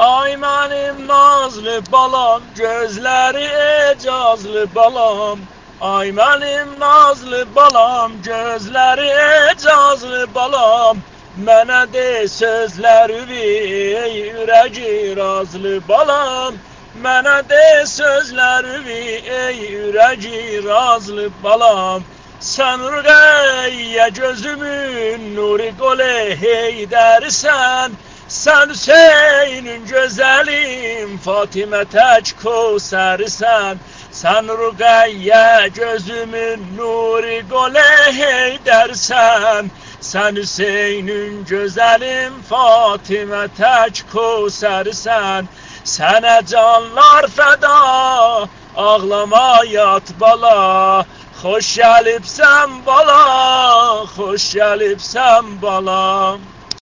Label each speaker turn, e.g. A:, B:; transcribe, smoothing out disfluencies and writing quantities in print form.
A: Ay mənim nazlı balam, gözləri ecazlı balam. Ay mənim nazlı balam, gözləri ecazlı balam. Mənə de sözlərimi, ey ürəyi razlı balam. Mənə de sözlərimi, ey ürəyi razlı balam. Sən Rüqəyyə gözümün nuri qolu Heydərsən. Sən Hüseynin gözəlim, Fatimə tək Kövsərsən. Sən Rüqəyyə gözümün nuri qolu Heydərsən. Sən Hüseynin gözəlim, Fatimə tək Kövsərsən. Sənə canlar fəda, ağlama yat bala. Xoş gəlibsən bala, xoş gəlibsən bala.